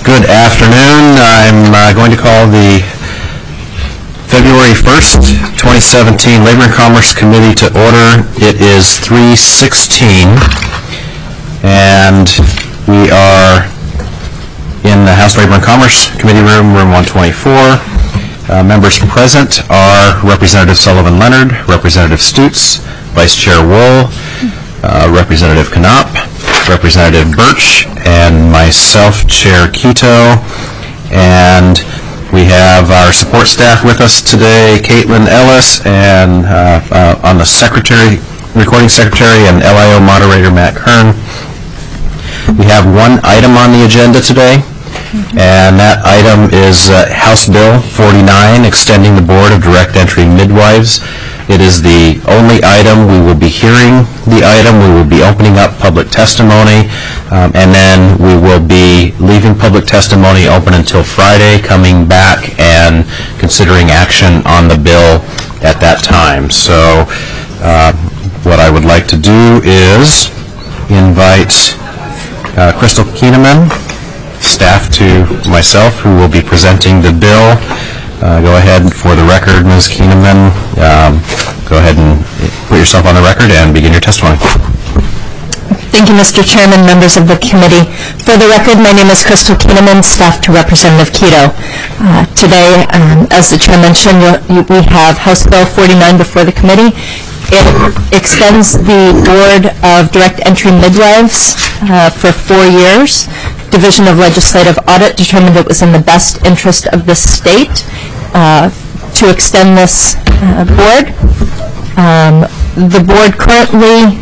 Good afternoon. I'm going to call the February 1st, 2017 Labor and Commerce Committee to order. It is 3:16 and we are in the House Labor and Commerce Committee room, room 124. Members present are Representative Sullivan Leonard, Representative Stutes, Vice Chair Wool, Representative Knopp, Representative Birch, and myself, Chair Quito. And we have our support staff with us today, Caitlin Ellis, and on the recording secretary and LIO moderator, Matt Kern. We have one item on the agenda today, and that item is House Bill 49, extending the Board of Direct Entry Midwives. It is the only item. We will be hearing the item. We will be opening up public testimony, and then we will be leaving public testimony open until Friday, coming back and considering action on the bill at that time. So what I would like to do is invite Crystal Keeneman, staff to myself, who will be presenting the bill. Go ahead for the record, Ms. Keeneman. Go ahead and put yourself on the record and begin your testimony. Thank you, Mr. Chairman, members of the committee. For the record, my name is Crystal Keeneman, staff to Representative Quito. Today, as the Chair mentioned, we have House Bill 49 before the committee. It extends the Board of Direct Entry Midwives for 4 years. Division of Legislative Audit determined it was in the best interest of the state to extend this board. The board currently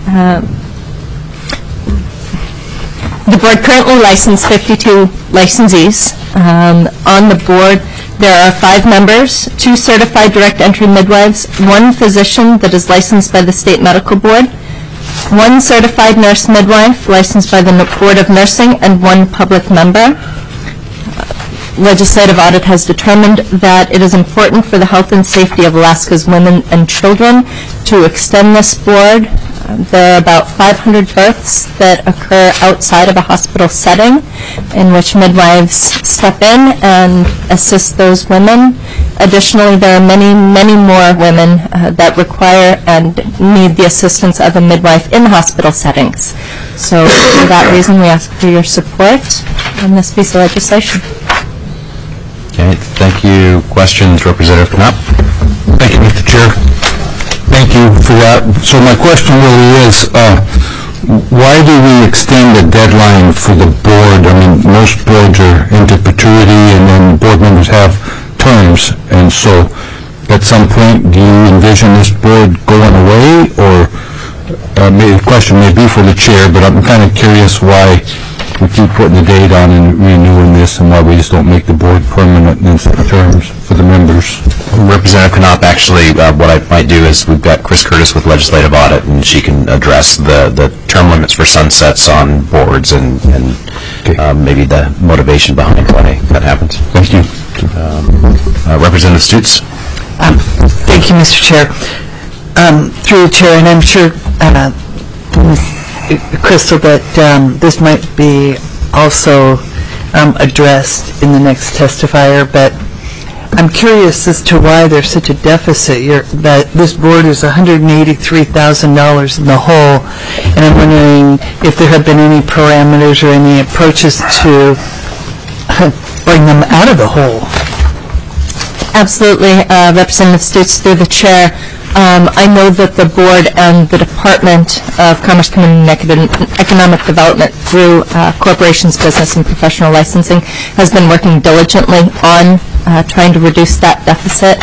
licensed 52 licensees. On the board, there are 5 members, 2 certified direct entry midwives, 1 physician that is licensed by the State Medical Board, 1 certified nurse midwife licensed by the Board of Nursing, and 1 public member. Legislative Audit has determined that it is important for the health and safety of Alaska's women and children to extend this board. There are about 500 births that occur outside of a hospital setting in which midwives step in and assist those women. Additionally, there are many, many more women that require and need the assistance of a midwife in hospital settings. So for that reason, we ask for your support on this piece of legislation. Okay, thank you. Questions, Representative Knopp? Thank you, Mr. Chair. Thank you for that. So my question really is, why do we extend the deadline for the board? I mean, most boards are into perpetuity, and then board members have terms. And so at some point, do you envision this board going away? Or maybe the question may be for the chair, but I'm kind of curious why we keep putting the date on and renewing this, and why we just don't make the board permanent in terms for the members. Representative Knopp, actually, what I might do is we've got Chris Curtis with Legislative Audit, and she can address the term limits for sunsets on boards and maybe the motivation behind why that happens. Thank you. Representative Stutes. Thank you, Mr. Chair. Through the Chair, and I'm sure Crystal, that this might be also addressed in the next testifier, but I'm curious as to why there's such a deficit. That this board is $183,000 in the hole, and I'm wondering if there have been any parameters or any approaches to bring them out of the hole. Absolutely, Representative Stutes, through the Chair. I know that the board and the Department of Commerce, Community and Economic Development through Corporations, Business and Professional Licensing has been working diligently on trying to reduce that deficit.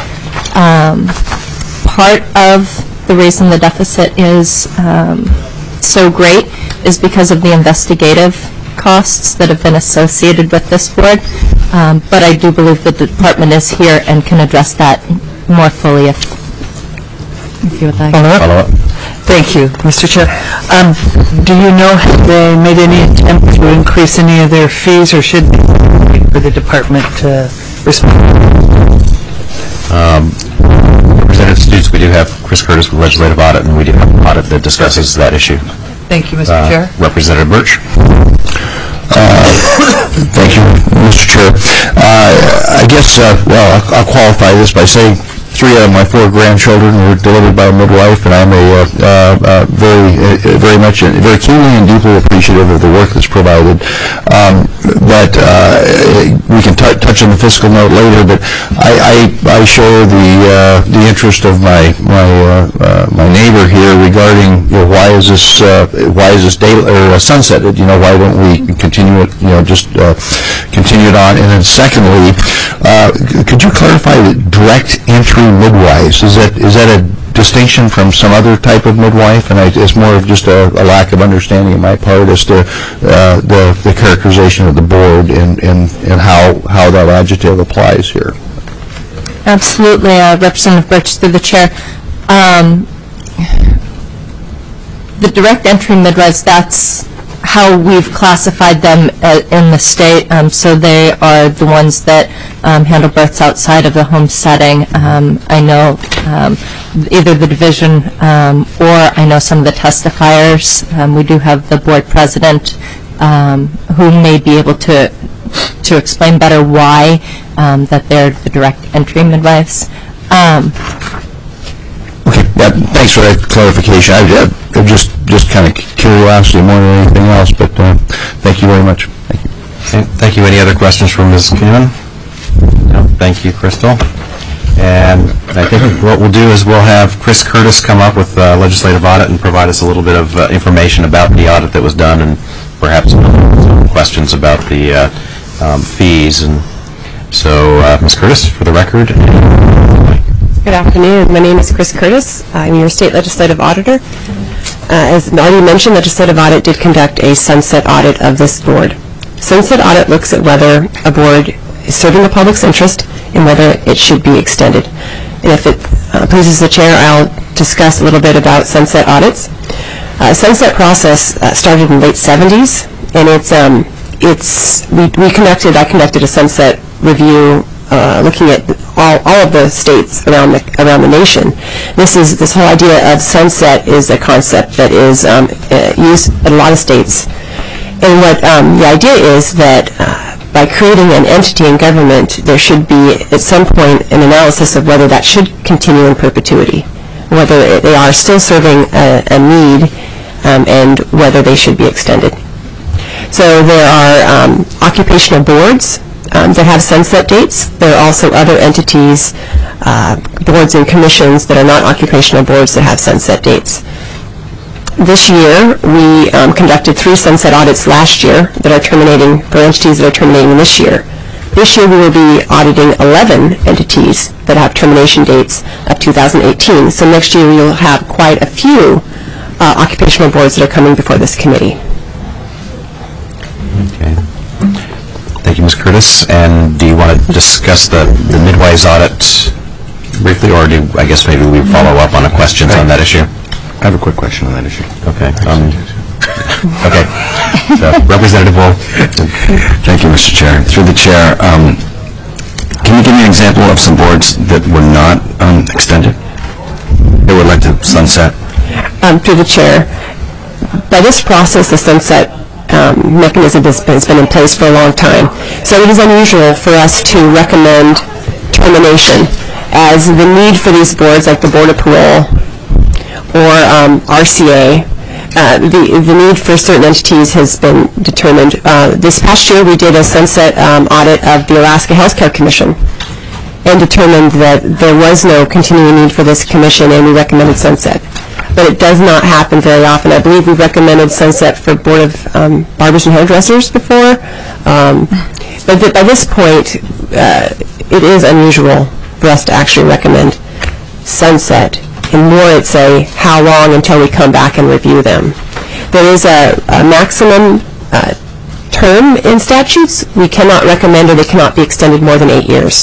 Part of the reason the deficit is so great is because of the investigative costs that have been associated with this board, but I do believe that the department is here and can address that more fully if you would like. Follow up. Thank you, Mr. Chair. Do you know have they made any attempt to increase any of their fees, or should they wait for the department to respond? Representative Stutes, we do have Chris Curtis with Legislative Audit, and we do have an audit that discusses that issue. Thank you, Mr. Chair. Representative Birch. Thank you, Mr. Chair. I guess, I'll qualify this by saying 3 out of my 4 grandchildren were delivered by a midwife, and I'm very keenly and deeply appreciative of the work that's provided. But we can touch on the fiscal note later. But I share the interest of my neighbor here regarding why is this day or sunsetted? Why don't we continue it? Just continue it on. And then secondly, could you clarify the direct entry midwives? Is that a distinction from some other type of midwife? And it's more of just a lack of understanding on my part as to the characterization of the board and how that adjective applies here. Absolutely, Representative Birch, through the chair. The direct entry midwives, that's how we've classified them in the state. So they are the ones that handle births outside of the home setting. I know either the division or I know some of the testifiers. We do have the board president who may be able to explain better why that they're the direct entry midwives. Okay, thanks for that clarification. Just kind of curiosity more than anything else, but thank you very much. Thank you. Okay, thank you. Any other questions from Ms. Keenan? No, thank you, Crystal. And I think what we'll do is we'll have Chris Curtis come up with legislative audit and provide us a little bit of information about the audit that was done and perhaps some questions about the fees. And so, Ms. Curtis, for the record. Good afternoon. My name is Chris Curtis. I'm your state legislative auditor. As already mentioned, legislative audit did conduct a sunset audit of this board. Sunset audit looks at whether a board is serving the public's interest and whether it should be extended. And if it pleases the chair, I'll discuss a little bit about sunset audits. Sunset process started in the late 70s, and I conducted a sunset review looking at all of the states around the nation. This whole idea of sunset is a concept that is used in a lot of states. And what the idea is that by creating an entity in government, there should be at some point an analysis of whether that should continue in perpetuity, whether they are still serving a need, and whether they should be extended. So there are occupational boards that have sunset dates. There are also other entities, boards and commissions that are not occupational boards that have sunset dates. This year, we conducted 3 sunset audits last year that are terminating, for entities that are terminating this year. This year, we will be auditing 11 entities that have termination dates of 2018. So next year, we will have quite a few occupational boards that are coming before this committee. Okay. Thank you, Ms. Curtis. And do you want to discuss the midwives audit briefly, or I guess maybe we follow up on the questions on that issue? I have a quick question on that issue. Okay. Okay. So, Representative Wohl. Thank you, Mr. Chair. Through the chair, can you give me an example of some boards that were not extended? They would like to sunset? Through the chair, by this process, the sunset mechanism has been in place for a long time. So it is unusual for us to recommend termination, as the need for these boards, like the Board of Parole or RCA, the need for certain entities has been determined. This past year, we did a sunset audit of the Alaska Healthcare Commission and determined that there was no continuing need for this commission, and we recommended sunset. But it does not happen very often. I believe we recommended sunset for Board of Barbers and Hairdressers before. But by this point, it is unusual for us to actually recommend sunset. And more, it's a how long until we come back and review them. There is a maximum term in statutes. We cannot recommend, or they cannot be extended more than 8 years.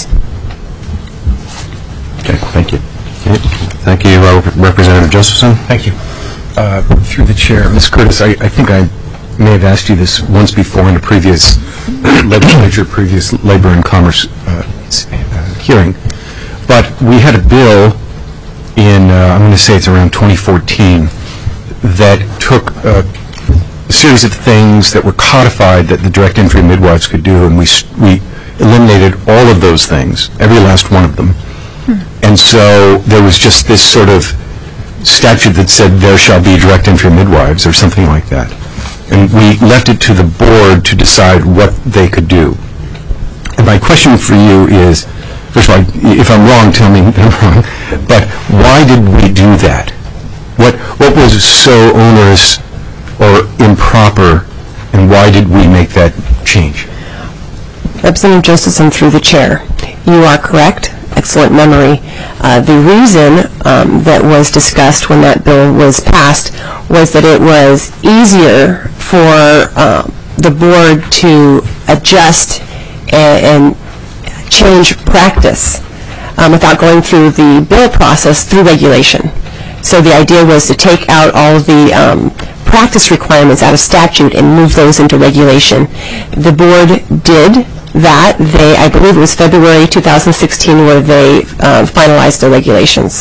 Okay, thank you. Okay. Thank you, Representative Josephson. Thank you. Through the chair, Ms. Curtis, I think I may have asked you this once before in a previous legislature, previous Labor and Commerce hearing, but we had a bill in, I'm going to say it's around 2014, that took series of things that were codified that the direct entry midwives could do, and we eliminated all of those things, every last one of them. And so there was just this sort of statute that said there shall be direct entry midwives or something like that. And we left it to the board to decide what they could do. And my question for you is, first of all, if I'm wrong, tell me I'm wrong, but why did we do that? What was so onerous or improper, and why did we make that change? Representative Josephson, through the chair, you are correct. Excellent memory. The reason that was discussed when that bill was passed was that it was easier for the board to adjust and change practice without going through the bill process through regulation. So the idea was to take out all of the practice requirements out of statute and move those into regulation. The board did that. I believe it was February 2016 where they finalized the regulations.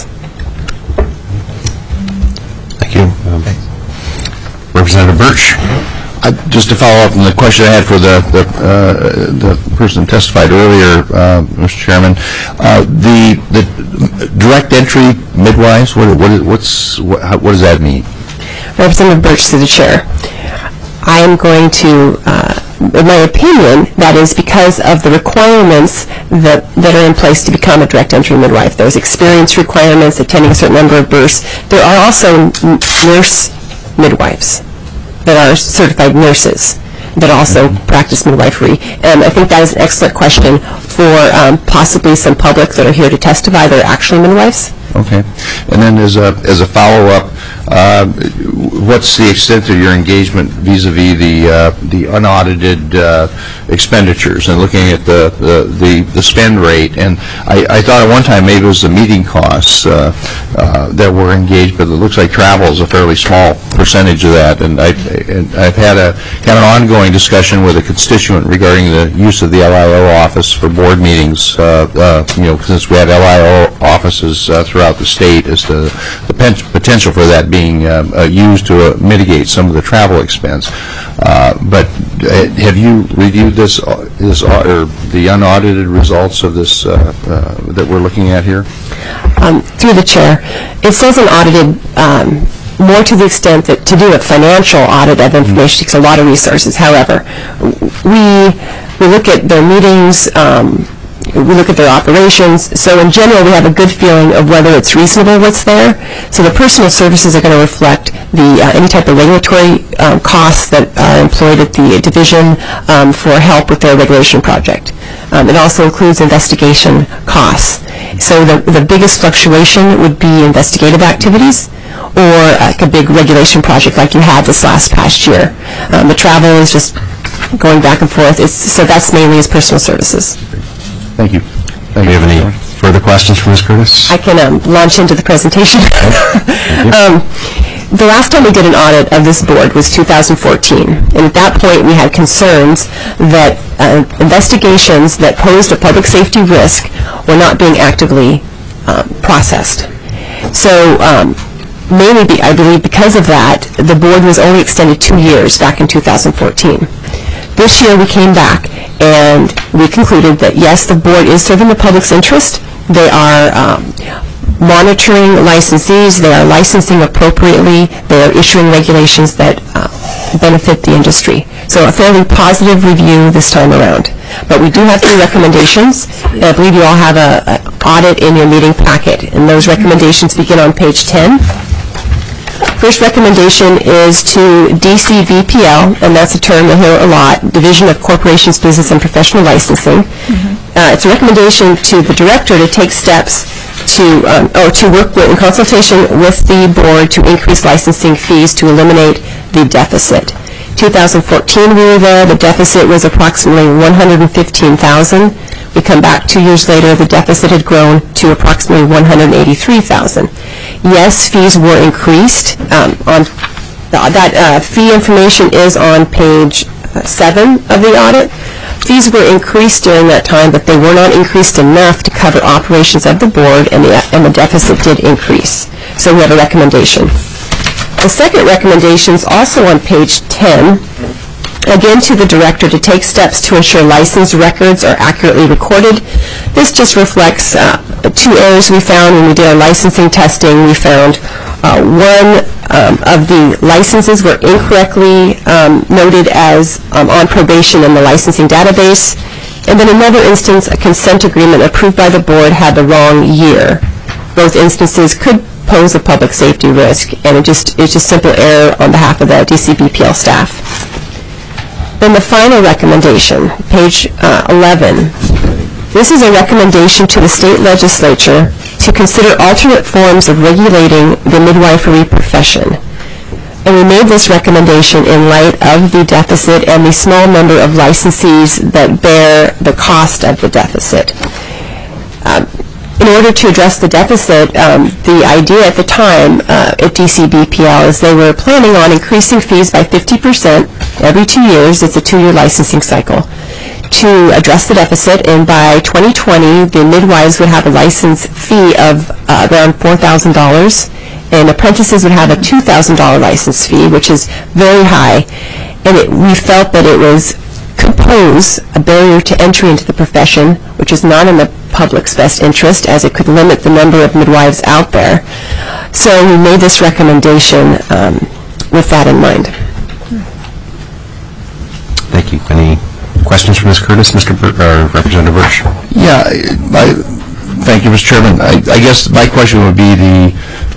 Thank you. Representative Birch. Just to follow up on the question I had for the person who testified earlier, Mr. Chairman, the direct entry midwives, what does that mean? Representative Birch, through the chair. I am going to, in my opinion, that is because of the requirements that are in place to become a direct entry midwife. There's experience requirements, attending a certain number of births. There are also nurse midwives that are certified nurses that also practice midwifery. And I think that is an excellent question for possibly some public that are here to testify that are actually midwives. Okay. And then as a follow-up, what's the extent of your engagement vis-a-vis the unaudited expenditures and looking at the spend rate? And I thought at one time maybe it was the meeting costs that were engaged, but it looks like travel is a fairly small percentage of that. And I've had a kind of ongoing discussion with a constituent regarding the use of the LIO office for board meetings. Since we have LIO offices throughout the state, as to the potential for that being used to mitigate some of the travel expense. But have you reviewed this or the unaudited results of this that we're looking at here? Through the chair, it says unaudited more to the extent that to do a financial audit of information takes a lot of resources. However, we look at their meetings, we look at their operations. So in general, we have a good feeling of whether it's reasonable what's there. So the personal services are going to reflect any type of regulatory costs that are employed at the division for help with their regulation project. It also includes investigation costs. So the biggest fluctuation would be investigative activities or like a big regulation project like you had this past year. The travel is just going back and forth. So that's mainly as personal services. Thank you. Do you have any further questions for Ms. Curtis? I can launch into the presentation. The last time we did an audit of this board was 2014, and at that point we had concerns that investigations that posed a public safety risk were not being actively processed. So mainly, I believe because of that, the board was only extended 2 years back in 2014. This year we came back and we concluded that yes, the board is serving the public's interest. They are monitoring licensees. They are licensing appropriately. They are issuing regulations that benefit the industry. So a fairly positive review this time around. But we do have 3 recommendations. And I believe you all have an audit in your meeting packet. And those recommendations begin on page 10. First recommendation is to DCVPL, and that's a term you'll hear a lot, Division of Corporations, Business, and Professional Licensing. It's a recommendation to the director to take steps to work in consultation with the board to increase licensing fees to eliminate the deficit. 2014 we were there, the deficit was approximately $115,000. We come back 2 years later, the deficit had grown to approximately $183,000. Yes, fees were increased. That fee information is on page 7 of the audit. Fees were increased during that time, but they were not increased enough to cover operations of the board, and the deficit did increase. So we have a recommendation. The second recommendation is also on page 10, again to the director to take steps to ensure license records are accurately recorded. This just reflects two errors we found when we did our licensing testing. We found one of the licenses were incorrectly noted as on probation in the licensing database. And then another instance, a consent agreement approved by the board had the wrong year. Both instances could pose a public safety risk, and it's just simple error on behalf of the DCBPL staff. Then the final recommendation, page 11. This is a recommendation to the state legislature to consider alternate forms of regulating the midwifery profession. And we made this recommendation in light of the deficit and the small number of licensees that bear the cost of the deficit. In order to address the deficit, the idea at the time at DCBPL is they were planning on increasing fees by 50% every 2 years. It's a 2-year licensing cycle to address the deficit, and by 2020 the midwives would have a license fee of around $4,000, and apprentices would have a $2,000 license fee, which is very high. And we felt that it could pose a barrier to entry into the profession, which is not in the public's best interest, as it could limit the number of midwives out there. So we made this recommendation with that in mind. Thank you. Any questions from Ms. Curtis, Representative Birch? Yeah, thank you, Mr. Chairman. I guess my question would be the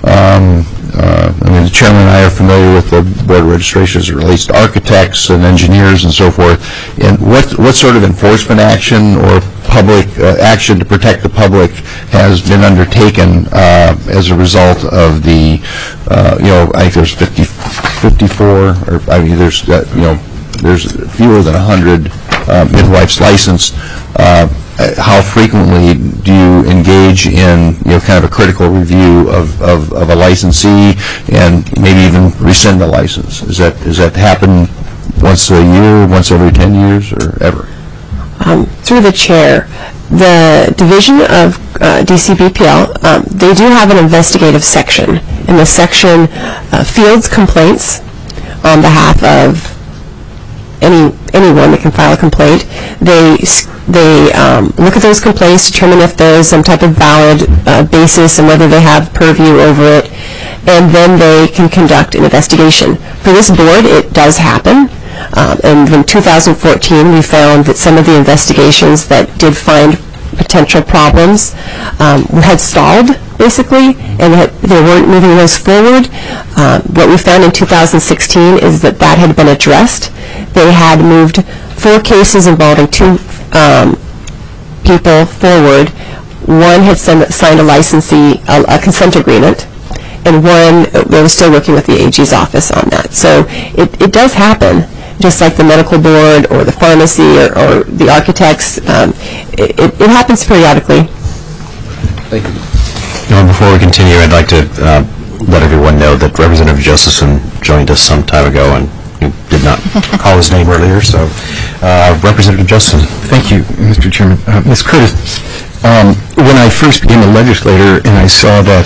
chairman and I are familiar with the board of registration as it relates to architects and engineers and so forth. And what sort of enforcement action or public action to protect the public has been undertaken as a result of the, I think there's 54, or I mean, there's fewer than 100 midwives licensed. How frequently do you engage in kind of a critical review of a licensee and maybe even rescind the license? Does that happen once a year, once every 10 years, or ever? Through the chair, the division of DCBPL, they do have an investigative section. In the section fields complaints on behalf of anyone that can file a complaint. They look at those complaints, determine if there's some type of valid basis and whether they have purview over it, and then they can conduct an investigation. For this board, it does happen. And in 2014, we found that some of the investigations that did find potential problems had stalled, basically, and that they weren't moving those forward. What we found in 2016 is that had been addressed. They had moved 4 cases involving 2 people forward. One had signed a consent agreement, and one, they were still working with the AG's office on that. So it does happen, just like the medical board or the pharmacy or the architects. It happens periodically. Thank you. Before we continue, I'd like to let everyone know that Representative Josephson joined us some time ago and did not call his name earlier. So, Representative Josephson. Thank you, Mr. Chairman. Ms. Curtis, when I first became a legislator and I saw that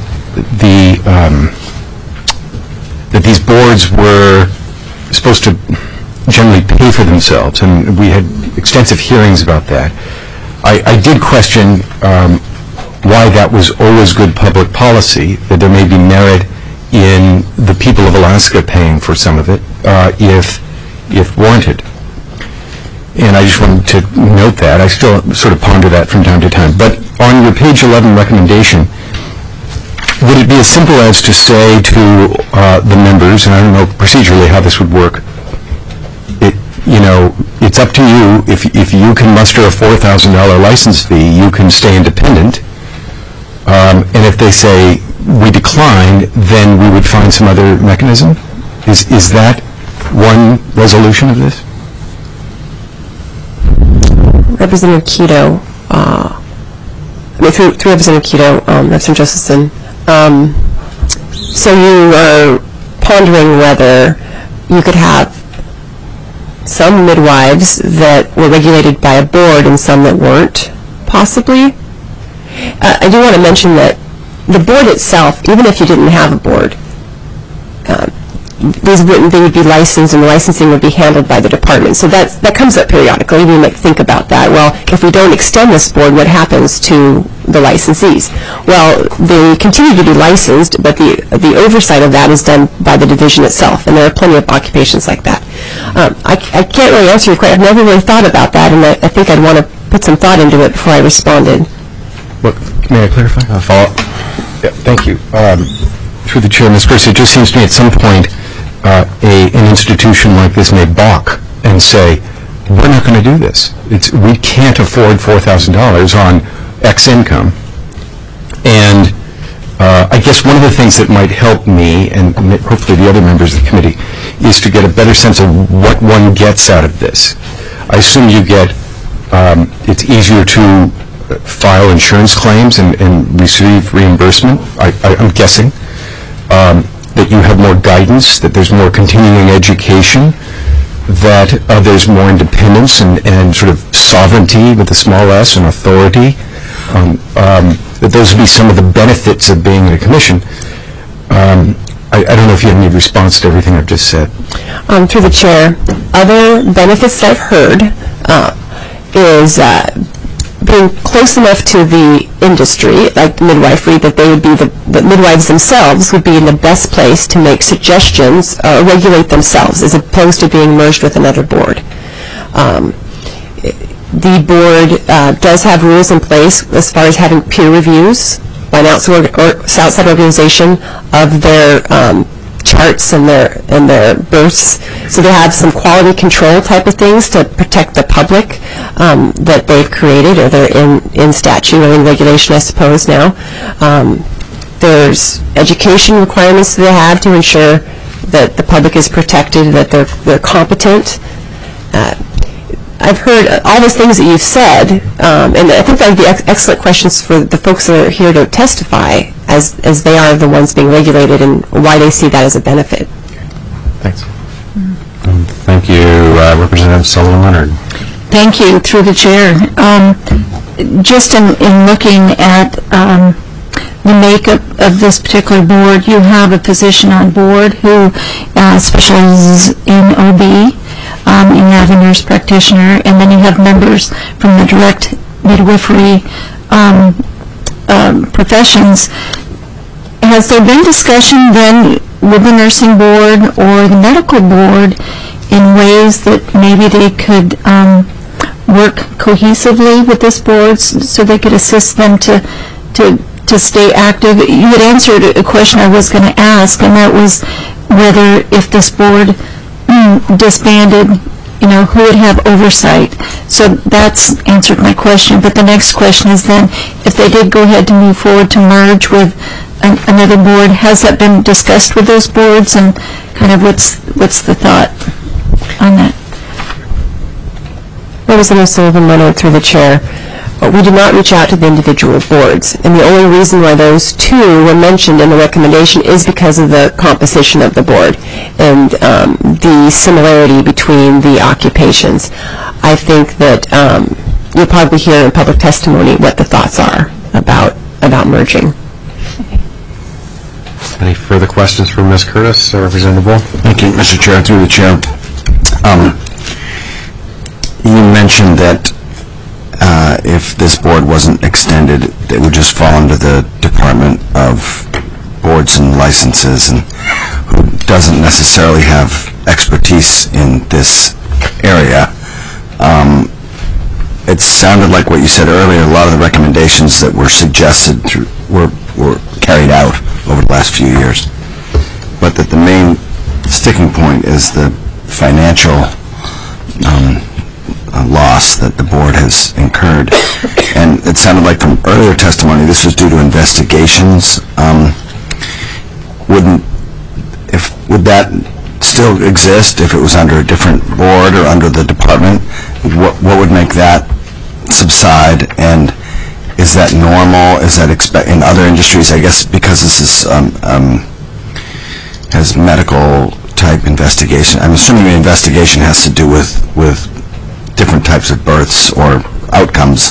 that these boards were supposed to generally pay for themselves, and we had extensive hearings about that, I did question why that was always good public policy, that there may be merit in the people of Alaska paying for some of it if warranted. And I just wanted to note that. I still sort of ponder that from time to time. But on your page 11 recommendation, would it be as simple as to say to the members, and I don't know procedurally how this would work, it's up to you. If you can muster a $4,000 license fee, you can stay independent. And if they say we decline, then we would find some other mechanism. Is that one resolution of this? Representative Keto, through Representative Keto, Representative Josephson. So you are pondering whether you could have some midwives that were regulated by a board and some that weren't, possibly. I do want to mention that the board itself, even if you didn't have a board, they would be licensed and the licensing would be handled by the department. So that comes up periodically. We might think about that. Well, if we don't extend this board, what happens to the licensees? Well, they continue to be licensed, but the oversight of that is done by the division itself, and there are plenty of occupations like that. I can't really answer your question. I've never really thought about that, and I think I'd want to put some thought into it before I responded. May I clarify? Follow-up? Yeah, thank you. Through the chair, Ms. Curtis, it just seems to me at some point an institution like this may balk and say, we're not going to do this. We can't afford $4,000 on X income. And I guess one of the things that might help me, and hopefully the other members of the committee, is to get a better sense of what one gets out of this. I assume you get, it's easier to file insurance claims and receive reimbursement, I'm guessing, that you have more guidance, that there's more continuing education, that there's more independence and sort of sovereignty with a small s and authority, that those would be some of the benefits of being in a commission. I don't know if you have any response to everything I've just said. Through the chair, other benefits I've heard is being close enough to the industry, like midwifery, that they would be the midwives themselves would be in the best place to make suggestions, regulate themselves, as opposed to being merged with another board. The board does have rules in place as far as having peer reviews by an outside organization of their charts and their births. So they have some quality control type of things to protect the public that they've created, or they're in statute or in regulation, I suppose, now. There's education requirements that they have to ensure that the public is protected, that they're competent. I've heard all those things that you've said, and I think that would be excellent questions for the folks that are here to testify, as they are the ones being regulated, and why they see that as a benefit. Thanks. Thank you, Representative Sullivan Leonard. Thank you, through the chair. Just in looking at the makeup of this particular board, you have a physician on board who specializes in OB. You have a nurse practitioner, and then you have members from the direct midwifery professions. Has there been discussion then with the nursing board or the medical board in ways that maybe they could work cohesively with this board so they could assist them to stay active? You had answered a question I was going to ask, and that was whether if this board disbanded, who would have oversight. So that's answered my question. But the next question is then, if they did go ahead to move forward to merge with another board, has that been discussed with those boards, and kind of what's the thought on that? Representative Sullivan Leonard, through the chair. We do not reach out to the individual boards, and the only reason why those two were mentioned in the recommendation is because of the composition of the board and the similarity between the occupations. I think that you'll probably hear in public testimony what the thoughts are about merging. Any further questions for Ms. Curtis or Representative Bull? Thank you, Mr. Chair. Through the chair, you mentioned that if this board wasn't extended, it would just fall under the Department of Boards and Licenses, and who doesn't necessarily have expertise in this area. It sounded like what you said earlier, a lot of the recommendations that were suggested were carried out over the last few years, but that the main sticking point is the financial loss that the board has incurred. And it sounded like from earlier testimony this was due to investigations. Would that still exist if it was under a different board or under the department? What would make that subside, and is that normal? Is that in other industries? I guess because this is has medical type investigation. I'm assuming the investigation has to do with different types of births or outcomes.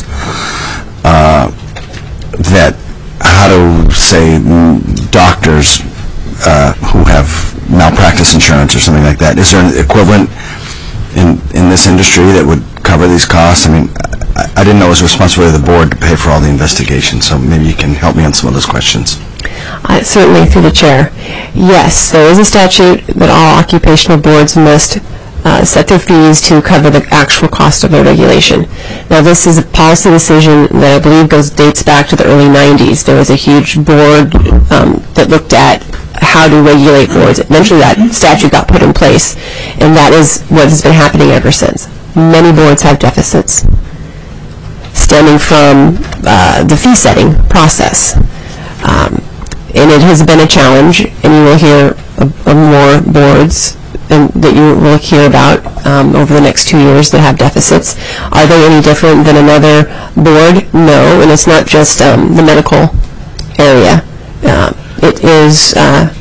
That how do, say, doctors who have malpractice asbestos insurance or something like that. Is there an equivalent in this industry that would cover these costs? I mean, I didn't know it was the responsibility of the board to pay for all the investigations, so maybe you can help me on some of those questions. Certainly, through the chair. Yes, there is a statute that all occupational boards must set their fees to cover the actual cost of their regulation. Now, this is a policy decision that I believe dates back to the early 90s. There was a huge board that looked at how to regulate boards. Eventually, that statute got put in place, and that is what has been happening ever since. Many boards have deficits stemming from the fee-setting process. And it has been a challenge, and you will hear of more boards that you will hear about over the next 2 years that have deficits. Are they any different than another board? No, and it's not just the medical area. It is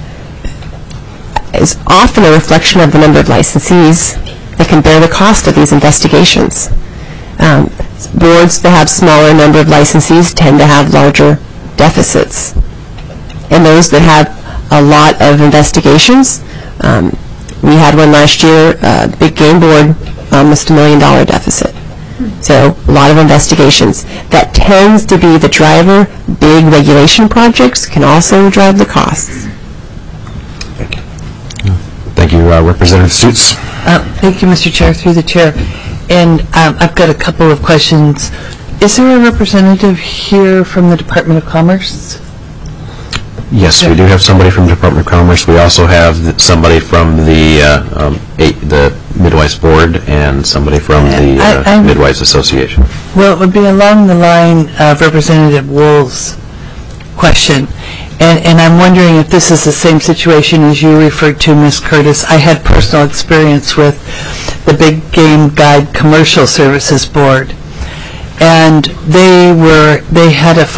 often a reflection of the number of licensees that can bear the cost of these investigations. Boards that have smaller number of licensees tend to have larger deficits. And those that have a lot of investigations, we had one last year, the Big Game Board, almost $1 million deficit. So a lot of investigations. That tends to be the driver. Big regulation projects can also drive the costs. Thank you, Representative Suits. Thank you, Mr. Chair, through the chair. And I've got a couple of questions. Is there a representative here from the Department of Commerce? Yes, we do have somebody from the Department of Commerce. We also have somebody from the Midwives Board and somebody from the Midwives Association. Well, it would be along the line of Representative Wool's question. And I'm wondering if this is the same situation as you referred to, Ms. Curtis. I had personal experience with the Big Game Guide Commercial Services Board. And they had a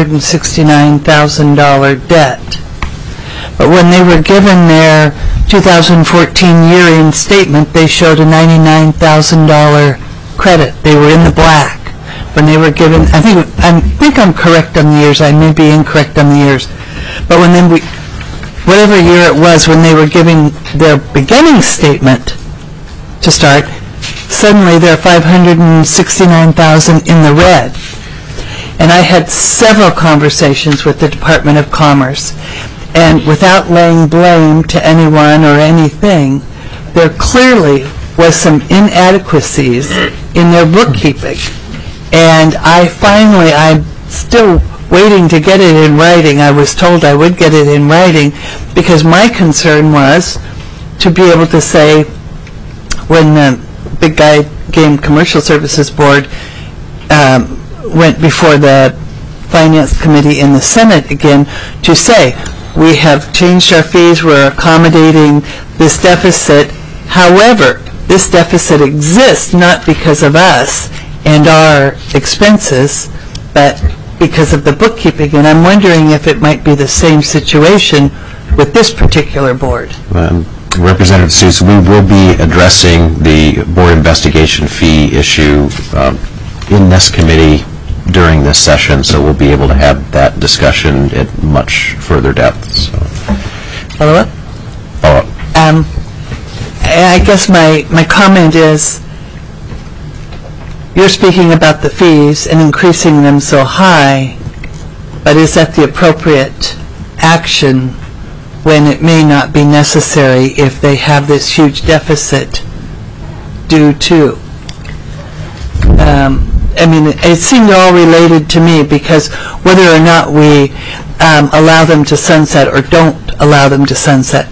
$569,000 debt. But when they were given their 2014 year-end statement, they showed a $99,000 credit. They were in the black. When they were given, I think I'm correct on the years. I may be incorrect on the years. But whatever year it was, when they were giving their beginning statement to start, suddenly they're $569,000 in the red. And I had several conversations with the Department of Commerce, and without laying blame to anyone or anything, there clearly was some inadequacies in their bookkeeping. And I'm still waiting to get it in writing. I was told I would get it in writing because my concern was to be able to say, when the Big Game Commercial Services Board went before the Finance Committee in the Senate again, to say, we have changed our fees, we're accommodating this deficit. However, this deficit exists not because of us and our expenses, but because of the bookkeeping. And I'm wondering if it might be the same situation with this particular board. Representative Suits, we will be addressing the board investigation fee issue in this committee during this session, so we'll be able to have that discussion at much further depth. So. Follow up? Follow up. I guess my comment is, you're speaking about the fees and increasing them so high, but is that the appropriate action when it may not be necessary if they have this huge deficit due to? It seemed all related to me, because whether or not we allow them to sunset or don't allow them to sunset,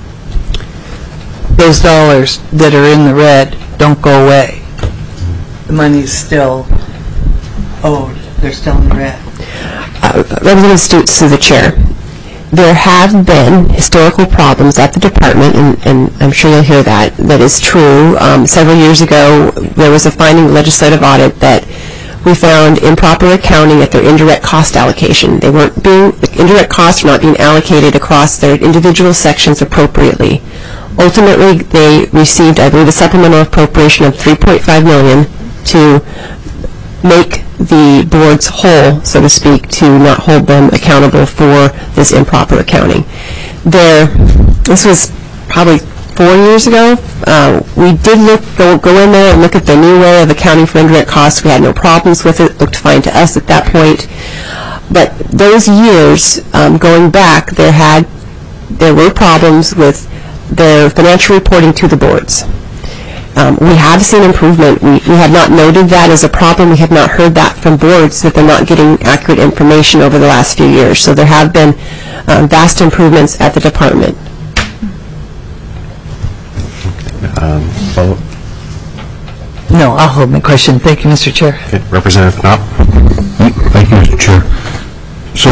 those dollars that are in the red don't go away. The money's still owed. They're still in the red. Representative Stutz, to the chair. There have been historical problems at the department, and I'm sure you'll hear that. That is true. Several years ago, there was a finding legislative audit that we found improper accounting at their indirect cost allocation. The indirect costs were not being allocated across their individual sections appropriately. Ultimately, they received, I believe, a supplemental appropriation of $3.5 million to make the boards whole, so to speak, to not hold them accountable for this improper accounting. This was probably 4 years ago. We did go in there and look at the new way of accounting for indirect costs. We had no problems with it. It looked fine to us at that point. But those years, going back, there were problems with their financial reporting to the boards. We have seen improvement. We have not noted that as a problem. We have not heard that from boards that they're not getting accurate information over the last few years. So there have been vast improvements at the department. Follow-up? No, I'll hold my question. Thank you, Mr. Chair. Okay. Representative Knopp? Thank you, Mr. Chair. So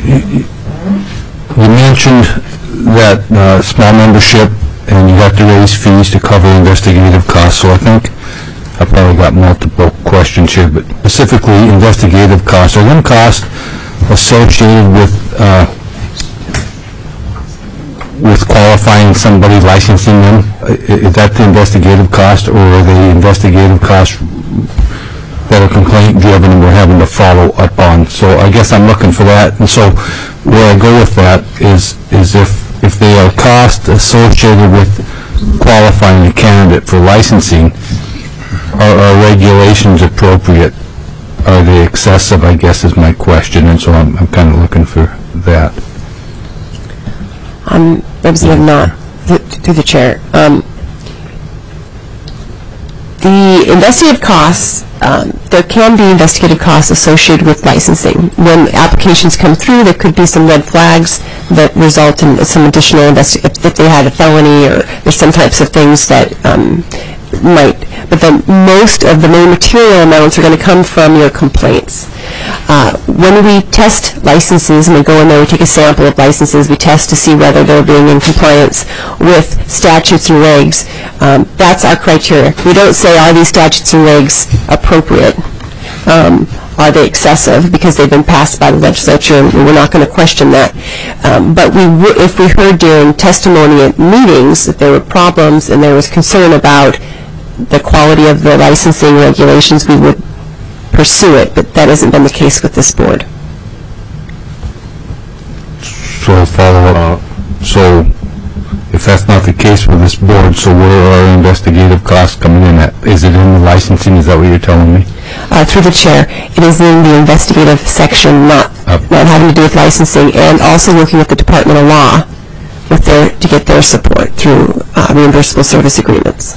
you mentioned that small membership and you have to raise fees to cover investigative costs. So I think I probably got multiple questions here, but specifically investigative costs. Are them costs associated with qualifying somebody, licensing them? Is that the investigative cost, or are they investigative costs that a complaint driven we're having to follow up on? So I guess I'm looking for that. And so where I go with that is if they are costs associated with qualifying a candidate for licensing, are regulations appropriate? Are they excessive, I guess, is my question. And so I'm kind of looking for that. Representative Knott, through the chair. The investigative costs, there can be investigative costs associated with licensing. When applications come through, there could be some red flags that result in some additional if they had a felony, or there's some types of things that might. But then most of the main material amounts are going to come from your complaints. When we test licenses, and we go in there, we take a sample of licenses, we test to see whether they're being in compliance with statutes and regs. That's our criteria. We don't say, are these statutes and regs appropriate? Are they excessive? Because they've been passed by the legislature, and we're not going to question that. But if we heard during testimony at meetings that there were problems and there was concern about the quality of the licensing regulations, we would pursue it, but that hasn't been the case with this board. So follow up. So if that's not the case with this board, so where are investigative costs coming in at? Is it in the licensing? Is that what you're telling me? Through the chair, it is in the investigative section, not having to do with licensing, and also working with the Department of Law to get their support through reimbursable service agreements.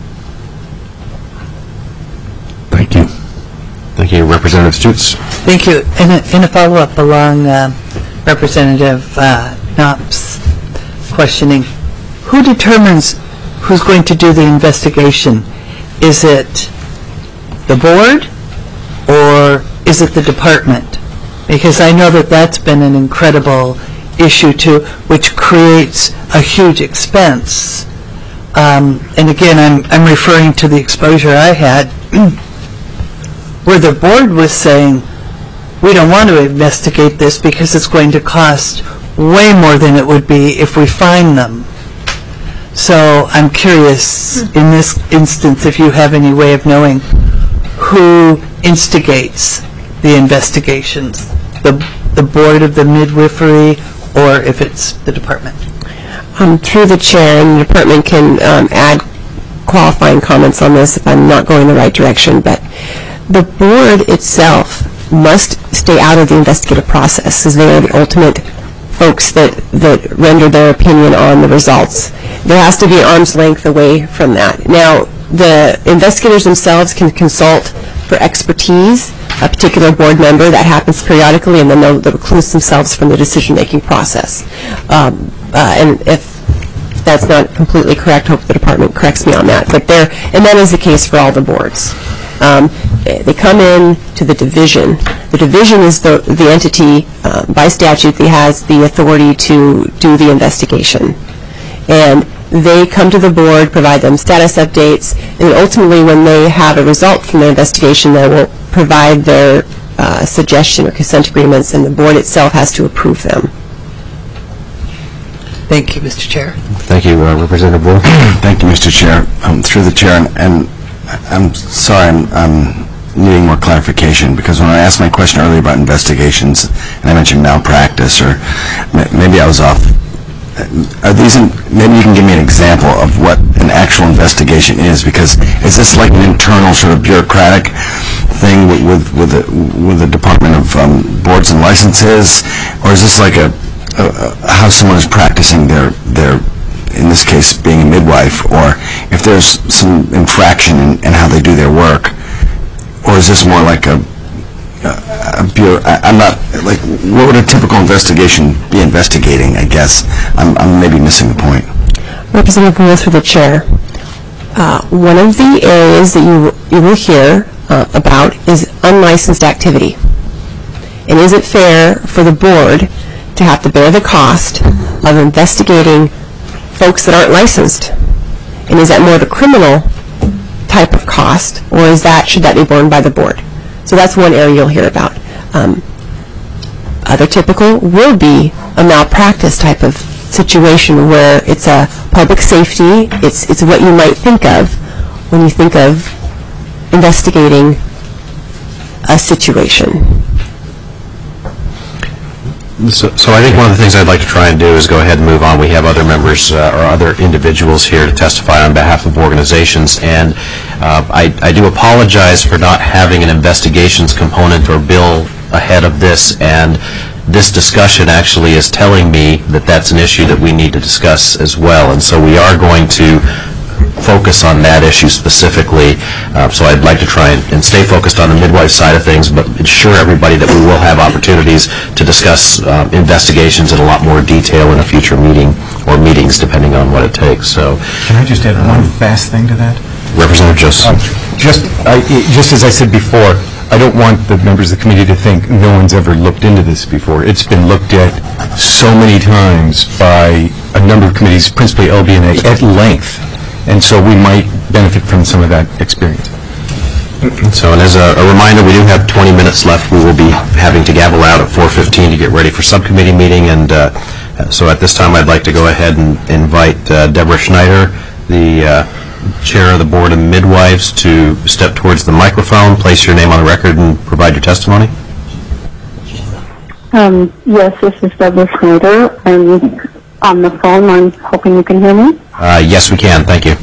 Thank you. Thank you. Representative Stutz? Thank you. In a follow-up along Representative Knopp's questioning, who determines who's going to do the investigation? Is it the board, or is it the department? Because I know that that's been an incredible issue too, which creates a huge expense. And again, I'm referring to the exposure I had, where the board was saying, we don't want to investigate this because it's going to cost way more than it would be if we find them. So I'm curious, in this instance, if you have any way of knowing who instigates the investigations, the board of the midwifery, or if it's the department. Through the chair, and the department can add qualifying comments on this if I'm not going the right direction, but the board itself must stay out of the investigative process, as they are the ultimate folks that render their opinion on the results. There has to be arm's length away from that. Now, the investigators themselves can consult for expertise, a particular board member. That happens periodically, and then they'll recluse themselves from the decision-making process. And if that's not completely correct, I hope the department corrects me on that. And that is the case for all the boards. They come in to the division. The division is the entity by statute that has the authority to do the investigation. And they come to the board, provide them status updates, and ultimately when they have a result from their investigation, they will provide their suggestion or consent agreements, and the board itself has to approve them. Thank you, Mr. Chair. Thank you, Representative Boyle. Thank you, Mr. Chair. Through the chair, and I'm sorry, I'm needing more clarification, because when I asked my question earlier about investigations, and I mentioned malpractice, or maybe I was off are these, maybe you can give me an example of what an actual investigation is, because is this like an internal sort of bureaucratic thing with the Department of Boards and Licenses, or is this like how someone is practicing their in this case being a midwife, or if there's some infraction in how they do their work, or is this more like I'm not, like, what would a typical investigation be investigating, I guess? I'm maybe missing the point. Representative Moore, through the chair. One of the areas that you will hear about is unlicensed activity. And is it fair for the board to have to bear the cost of investigating folks that aren't licensed? And is that more of a criminal type of cost, or should that be borne by the board? So that's one area you'll hear about. Other typical will be a malpractice type of situation where it's a public safety, it's what you might think of when you think of investigating a situation. So I think one of the things I'd like to try and do is go ahead and move on. We have other members or other individuals here to testify on behalf of organizations, and I do apologize for not having an investigations component or bill ahead of this, and this discussion actually is telling me that that's an issue that we need to discuss as well, and so we are going to focus on that issue specifically. So I'd like to try and stay focused on the midwife side of things, but ensure everybody that we will have opportunities to discuss investigations in a lot more detail in a future meeting or meetings, depending on what it takes. So, can I just add one fast thing to that? Representative Joseph. Just as I said before, I don't want the members of the committee to think no one's ever looked into this before. It's been looked at so many times by a number of committees, principally LB&A, at length. And so we might benefit from some of that experience. So, and as a reminder, we do have 20 minutes left. We will be having to gavel out at 4:15 to get ready for subcommittee meeting. And so at this time, I'd like to go ahead and invite Deborah Schneider, the chair of the Board of Midwives, to step towards the microphone, place your name on the record, and provide your testimony. Yes, this is Deborah Schneider. I'm on the phone. I'm hoping you can hear me. Yes, we can. Thank you.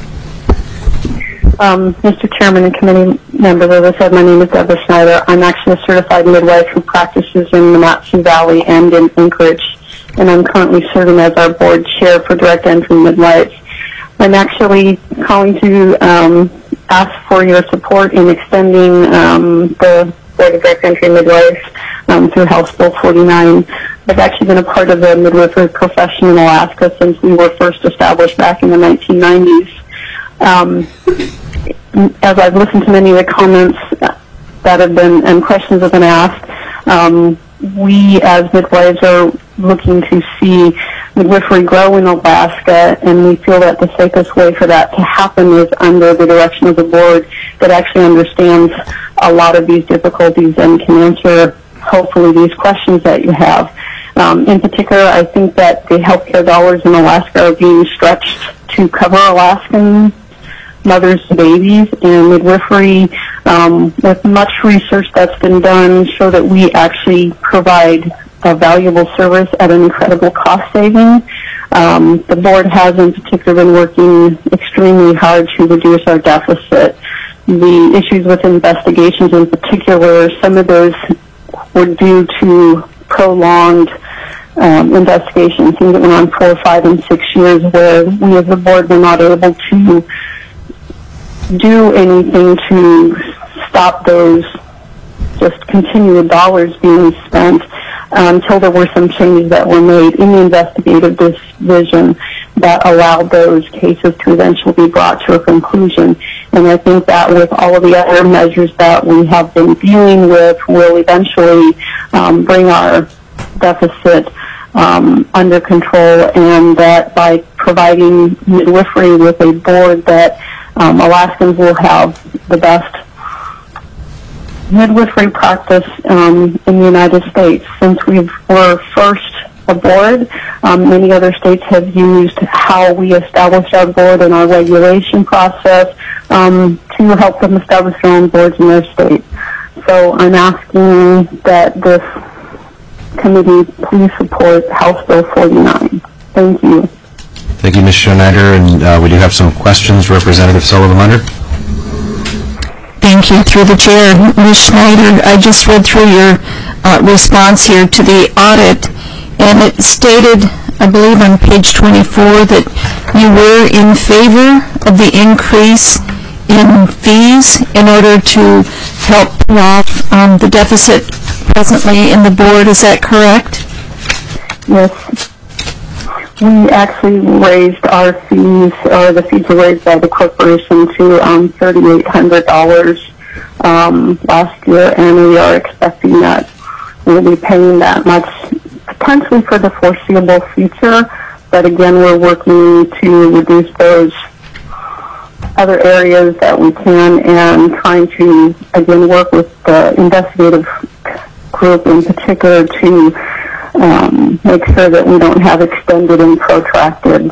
Mr. Chairman and committee members, as I said, my name is Deborah Schneider. I'm actually a certified midwife who practices in the Matsu Valley and in Anchorage, and I'm currently serving as our board chair for Direct Entry Midwives. I'm actually calling to ask for your support in extending the Board of Direct Entry Midwives through House Bill 49. I've actually been a part of the midwifery profession in Alaska since we were first established back in the 1990s. As I've listened to many of the comments that have been and questions have been asked, we as midwives are looking to see midwifery grow in Alaska, and we feel that the safest way for that to happen is under the direction of the board that actually understands a lot of these difficulties and can answer, hopefully, these questions that you have. In particular, I think that the healthcare dollars in Alaska are being stretched to cover Alaskan mothers and babies, and midwifery, with much research that's been done, show that we actually provide a valuable service at an incredible cost saving. The board has in particular been working extremely hard to reduce our deficit. The issues with investigations in particular, some of those were due to prolonged investigations, things that went on 4, 5, and 6 years, where we as a board were not able to do anything to stop those just continued dollars being spent until there were some changes that were made in the investigative division that allowed those cases to eventually be brought to a conclusion. And I think that with all of the other measures that we have been dealing with will eventually bring our deficit under control, and that by providing midwifery with a board that Alaskans will have the best midwifery practice in the United States. Since we were first a board, many other states have used how we established our board and our regulation process to help them establish their own boards in their state. So I'm asking that this committee please support House Bill 49. Thank you. Thank you, Ms. Schneider, and we do have some questions. Representative Sullivan-Leonard. Thank you. Through the chair, Ms. Schneider, I just read through your response here to the audit, and it stated, I believe on page 24, that you were in favor of the increase in fees in order to help pull off the deficit presently in the board. Is that correct? Yes. We actually raised our fees, or the fees were raised by the corporation to $3,800 last year, and we are expecting that we'll be paying that much potentially for the foreseeable future. But again, we're working to reduce those other areas that we can, and trying to again work with the investigative group in particular to make sure that we don't have extended and protracted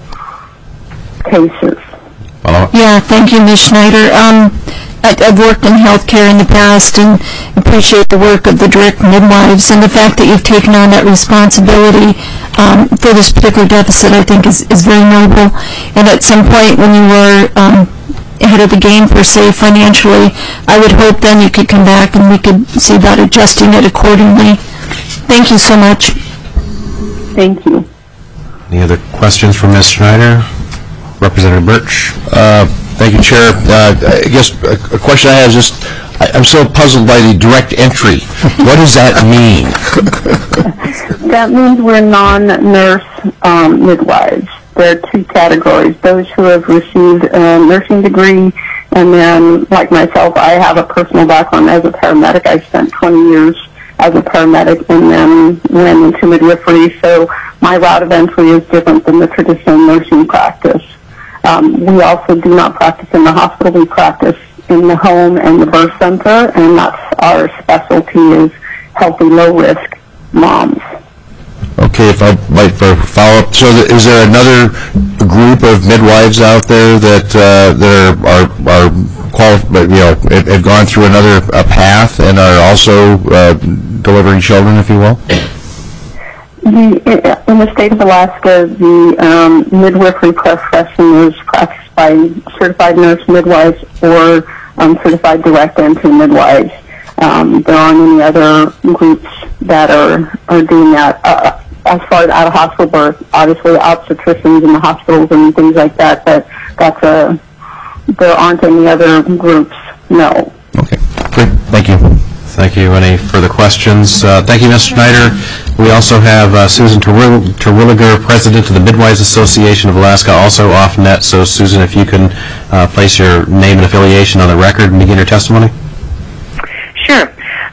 cases. Yeah, thank you, Ms. Schneider. I've worked in healthcare in the past and appreciate the work of the direct midwives, and the fact that you've taken on that responsibility for this particular deficit, I think, is very noble. And at some point when you were ahead of the game, per se, financially, I would hope then you could come back and we could see about adjusting it accordingly. Thank you so much. Thank you. Any other questions for Ms. Schneider? Representative Birch. Thank you, Chair. I guess a question I have is just, I'm so puzzled by the direct entry. What does that mean? That means we're non-nurse midwives. There are two categories: those who have received a nursing degree, and then, like myself, I have a personal background as a paramedic. I spent 20 years as a paramedic and then went into midwifery, so my route of entry is different than the traditional nursing practice. We also do not practice in the hospital. We practice in the home and the birth center, and that's our specialty, is healthy, low-risk moms. Okay, if I might follow up, so is there another group of midwives out there that are qualified, have gone through another path and are also delivering children, if you will? In the state of Alaska, the midwifery profession is practiced by certified nurse midwives or certified direct entry midwives. There aren't any other groups that are doing that. As far as out-of-hospital birth, obviously obstetricians in the hospitals and things like that, but there aren't any other groups, no. Okay, great. Thank you. Thank you. Any further questions? Thank you, Ms. Schneider. We also have Susan Terwilliger, President of the Midwives Association of Alaska, also off net. So, Susan, if you can place your name and affiliation on the record and begin your testimony. Sure.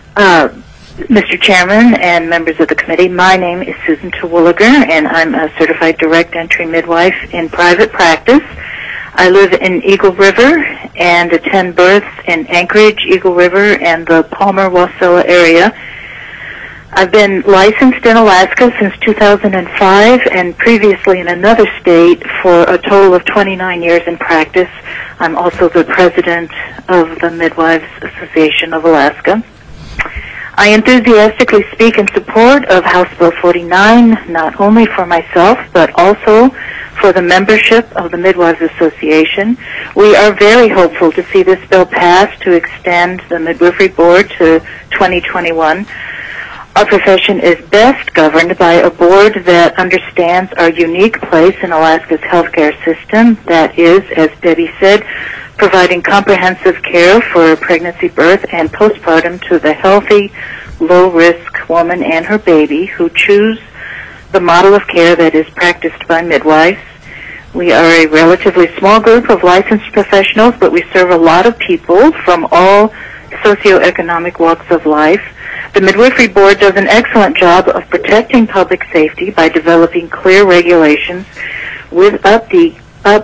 Mr. Chairman and members of the committee, my name is Susan Terwilliger, and I'm a certified direct entry midwife in private practice. I live in Eagle River and attend births in Anchorage, Eagle River, and the Palmer-Wasilla area. I've been licensed in Alaska since 2005 and previously in another state for a total of 29 years in practice. I'm also the president of the Midwives Association of Alaska. I enthusiastically speak in support of House Bill 49, not only for myself, but also for the membership of the Midwives Association. We are very hopeful to see this bill pass to extend the Midwifery Board to 2021. Our profession is best governed by a board that understands our unique place in Alaska's healthcare system, that is, as Debbie said, providing comprehensive care for pregnancy, birth, and postpartum to the healthy, low-risk woman and her baby who choose the model of care that is practiced by midwives. We are a relatively small group of licensed professionals, but we serve a lot of people from all socioeconomic walks of life. The Midwifery Board does an excellent job of protecting public safety by developing clear regulations with updates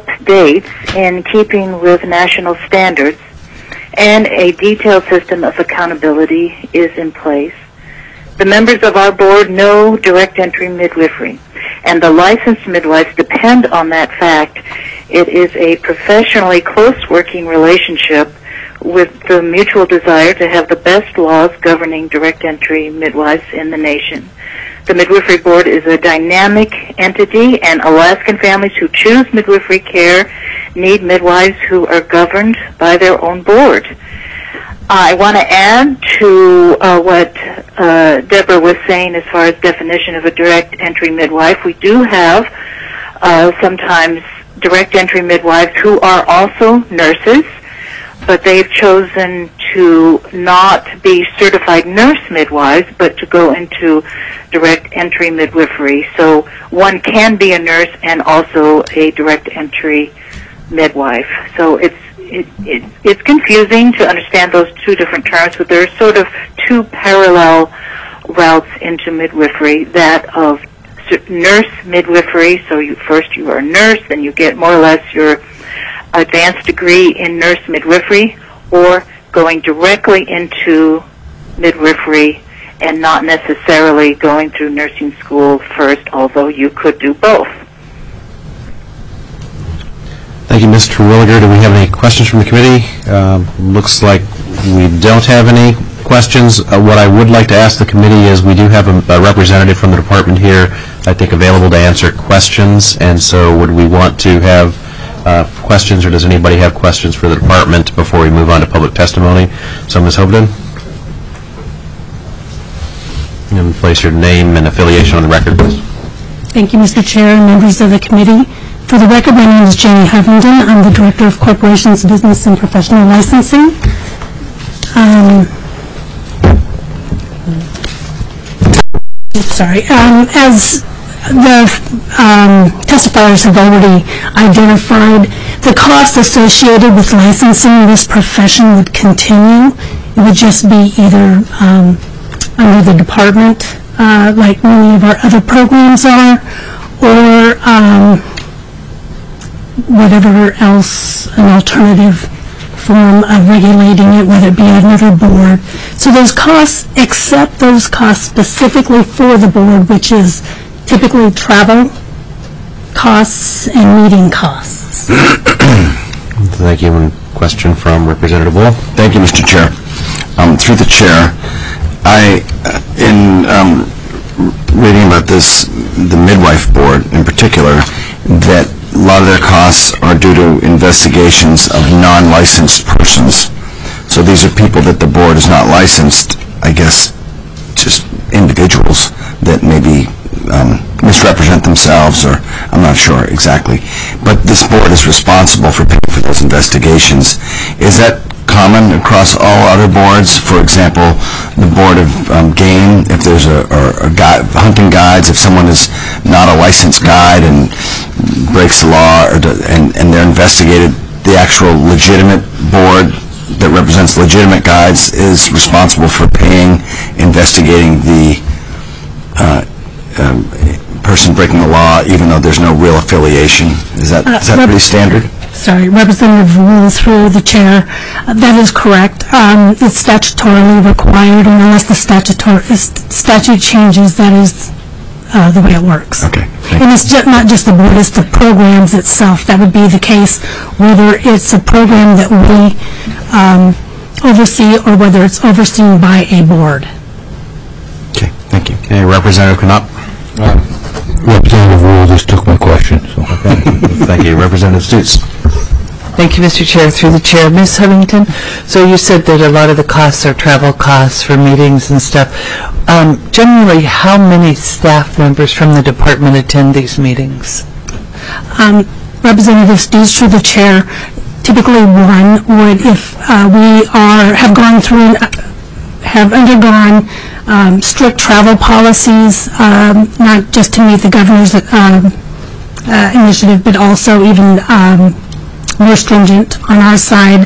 in keeping with national standards, and a detailed system of accountability is in place. The members of our board know direct entry midwifery, and the licensed midwives depend on that fact. It is a professionally close working relationship with the mutual desire to have the best laws governing direct entry midwives in the nation. The Midwifery Board is a dynamic entity, and Alaskan families who choose midwifery care need midwives who are governed by their own board. I want to add to what Deborah was saying as far as definition of a direct entry midwife. We do have sometimes direct entry midwives who are also nurses, but they've chosen to not be certified nurse midwives, but to go into direct entry midwifery. So one can be a nurse and also a direct entry midwife. So it's confusing to understand those two different terms, but there are sort of two parallel routes into midwifery, that of nurse midwifery. So first you are a nurse, then you get more or less your advanced degree in nurse midwifery, or going directly into midwifery and not necessarily going through nursing school first, although you could do both. Thank you, Mr. Williger. Do we have any questions from the committee? Looks like we don't have any questions. What I would like to ask the committee is, we do have a representative from the department here, I think, available to answer questions, and so would we want to have questions, or does anybody have questions for the department before we move on to public testimony? So, Ms. Hovedin, and place your name and affiliation on the record, please. Thank you, Mr. Chair and members of the committee. For the record, my name is Jenny Hovenden. I'm the Director of Corporations, Business, and Professional Licensing. As the testifiers have already identified, the costs associated with licensing this profession would continue. It would just be either under the department, like many of our other programs are, or whatever else, an alternative form of regulating it, whether it be another board. So those costs, except those costs specifically for the board, which is typically travel costs and meeting costs. Thank you. And question from Representative Wolf. Thank you, Mr. Chair. Through the chair, in reading about this, the midwife board in particular, that a lot of their costs are due to investigations of non-licensed persons. So these are people that the board is not licensed, I guess, just individuals that maybe misrepresent themselves, or I'm not sure exactly. But this board is responsible for paying for those investigations. Is that common across all other boards? For example, the board of game, if there's a hunting guides, if someone is not a licensed guide and breaks the law, and they're investigated, the actual legitimate board that represents legitimate guides is responsible for paying, investigating the person breaking the law, even though there's no real affiliation. Is that pretty standard? Sorry, Representative Wu, through the chair. That is correct. It's statutorily required, and unless the statute changes, that is the way it works. Okay. And it's not just the board, it's the programs itself. That would be the case, whether it's a program that we oversee or whether it's overseen by a board. Okay, thank you. Okay, Representative Knopp. Representative Wu just took my question. So. Thank you. Representative Stutz. Thank you, Mr. Chair. Through the chair, Ms. Hovington. So you said that a lot of the costs are travel costs for meetings and stuff. Generally, how many staff members from the department attend these meetings? Representative Stutz, through the chair, typically one would, if we have undergone strict travel policies, not just to meet the governor's initiative, but also even more stringent on our side.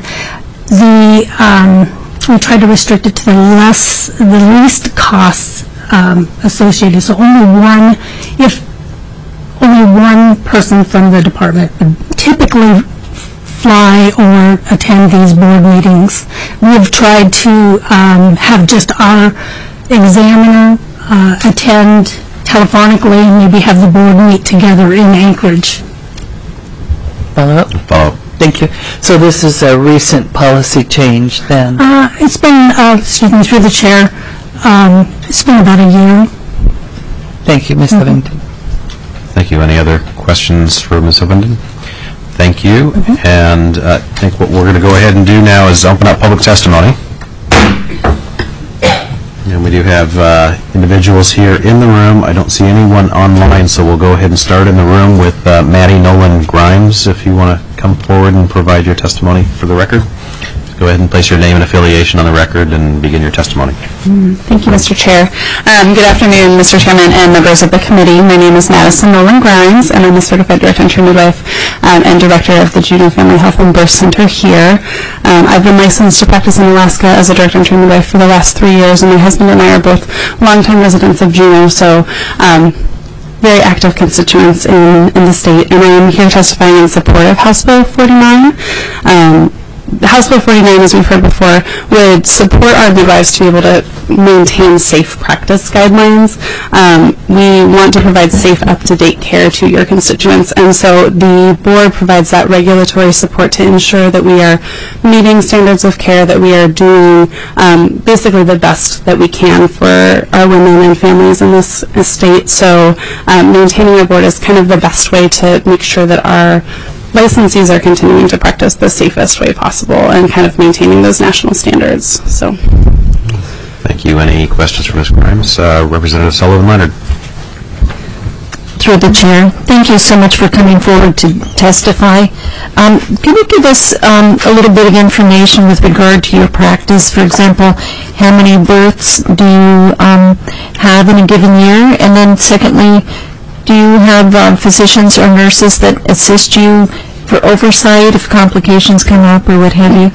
We try to restrict it to the least costs associated. So only one person from the department would typically fly or attend these board meetings. We've tried to have just our examiner attend telephonically and maybe have the board meet together in Anchorage. Follow-up? Follow-up. Thank you. So this is a recent policy change then? It's been, through the chair, it's been about a year. Thank you, Ms. Ovington. Thank you. Any other questions for Ms. Ovington? Thank you. And I think what we're going to go ahead and do now is open up public testimony. And we do have individuals here in the room. I don't see anyone online, so we'll go ahead and start in the room with Maddie Nolan Grimes. If you want to come forward and provide your testimony for the record. Go ahead and place your name and affiliation on the record and begin your testimony. Thank you, Mr. Chair. Good afternoon, Mr. Chairman and members of the committee. My name is Madison Nolan Grimes, and I'm a certified direct entry midwife and director of the Juneau Family Health and Birth Center here. I've been licensed to practice in Alaska as a direct entry midwife for the last 3 years, and my husband and I are both longtime residents of Juneau, so very active constituents in the state, and I am here testifying in support of House Bill 49. House Bill 49, as we've heard before, would support our midwives to be able to maintain safe practice guidelines. We want to provide safe, up-to-date care to your constituents, and so the board provides that regulatory support to ensure that we are meeting standards of care, that we are doing basically the best that we can for our women and families in this state. So maintaining our board is kind of the best way to make sure that our licensees are continuing to practice the safest way possible and kind of maintaining those national standards. So, thank you. Any questions for Ms. Grimes? Representative Sullivan-Leonard. Through the chair, thank you so much for coming forward to testify. Can you give us a little bit of information with regard to your practice? For example, how many births do you have in a given year? And then secondly, do you have physicians or nurses that assist you for oversight if complications come up or what have you?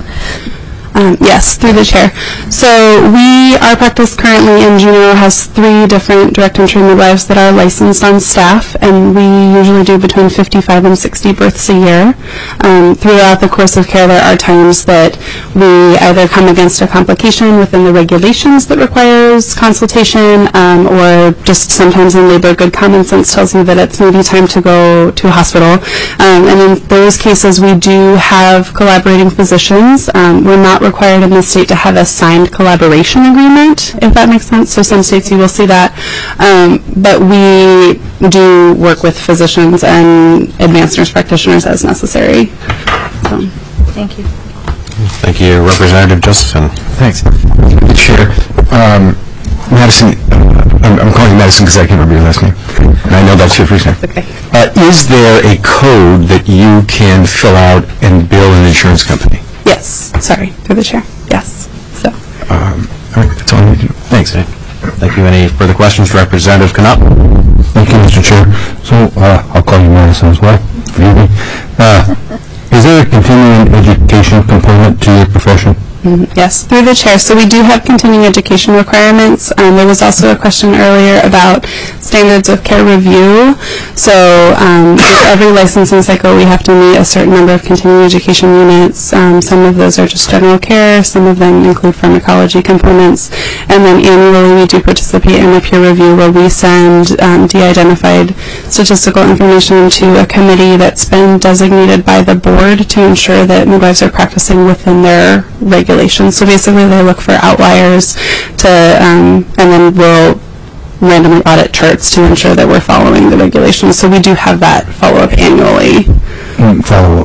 Yes, through the chair. So our practice currently in Juneau has 3 different direct entry midwives that are licensed on staff, and we usually do between 55 and 60 births a year. Throughout the course of care, there are times that we either come against a complication within the regulations that requires consultation, or just sometimes in labor, good common sense tells you that it's maybe time to go to a hospital. And in those cases, we do have collaborating physicians. We're not required in the state to have a signed collaboration agreement, if that makes sense. So some states you will see that. But we do work with physicians and advanced nurse practitioners as necessary. So, thank you. Thank you. Representative Josephson. Thanks. Chair, Madison, I'm calling you Madison because I can't remember your last name, and I know that's your first name. Okay. Is there a code that you can fill out and bill an insurance company? Yes. Sorry. Through the chair. Yes. So. All right. That's all I need to know. Thanks. Thank you. Any further questions for Representative Canutt? Thank you, Mr. Chair. So I'll call you Madison as well. Forgive me. Is there a continuing education component to your profession? Yes, through the chair. So we do have continuing education requirements. There was also a question earlier about standards of care review. So with every licensing cycle, we have to meet a certain number of continuing education units. Some of those are just general care. Some of them include pharmacology components. And then annually, we do participate in a peer review where we send de-identified statistical information to a committee that's been designated by the board to ensure that midwives are practicing within their regulations. So basically, they look for outliers and then we'll randomly audit charts to ensure that we're following the regulations. So we do have that follow-up annually. Follow-up.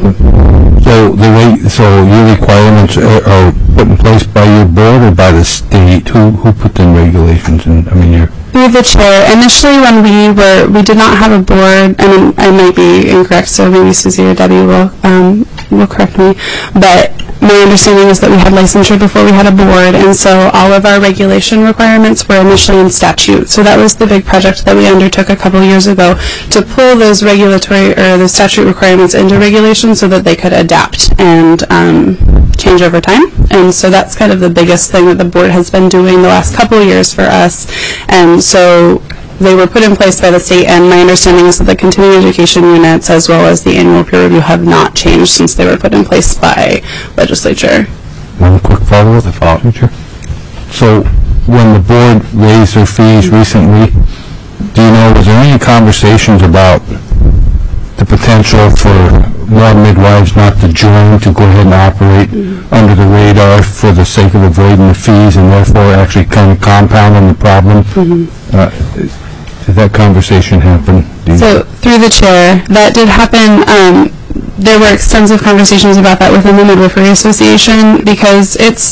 So your requirements are put in place by your board or by the state? Who put in regulations? And Through the chair. Initially, when we did not have a board. I mean, I might be incorrect, so maybe Susie or Debbie will correct me. But my understanding is that we had licensure before we had a board, and so all of our regulation requirements were initially in statute. So that was the big project that we undertook a couple years ago, to pull those regulatory or the statute requirements into regulations so that they could adapt and change over time. And so that's kind of the biggest thing that the board has been doing the last couple years for us. And so they were put in place by the state, and my understanding is that the continuing education units as well as the annual peer review have not changed since they were put in place by legislature. One quick follow-up. So when the board raised their fees recently, do you know, was there any conversations about the potential for more midwives not to join, to go ahead and operate under the radar for the sake of avoiding the fees and therefore actually kind of compounding the problem? Did that conversation happen? So, through the chair, that did happen. There were extensive conversations about that within the Midwifery Association because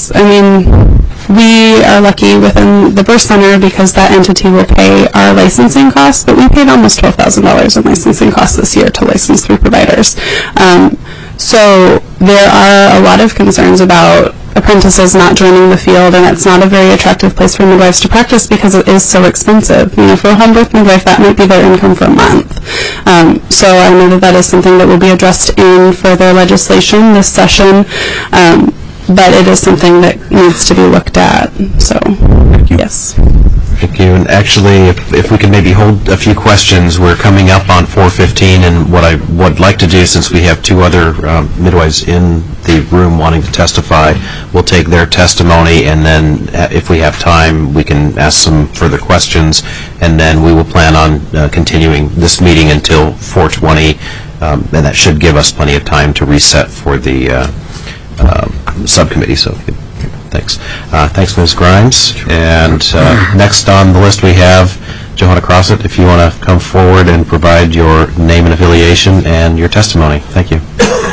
we are lucky within the birth center because that entity will pay our licensing costs, but we paid almost $12,000 in licensing costs this year to license 3 providers. So there are a lot of concerns about apprentices not joining the field, and it's not a very attractive place for midwives to practice because it is so expensive. For a home birth midwife, that might be their income for a month. So I know that is something that will be addressed in further legislation this session, but it is something that needs to be looked at. So, yes. Thank you. And actually, if we can maybe hold a few questions, we're coming up on 4:15, and what I would like to do, since we have 2 other midwives in the room wanting to testify, we'll take their testimony, and then if we have time, we can ask some further questions, and then we will plan on continuing this meeting until 4:20, and that should give us plenty of time to reset for the subcommittee. So. Thanks. Thanks, Ms. Grimes. And next on the list we have Johanna Crossett, if you want to come forward and provide your name and affiliation and your testimony. Thank you.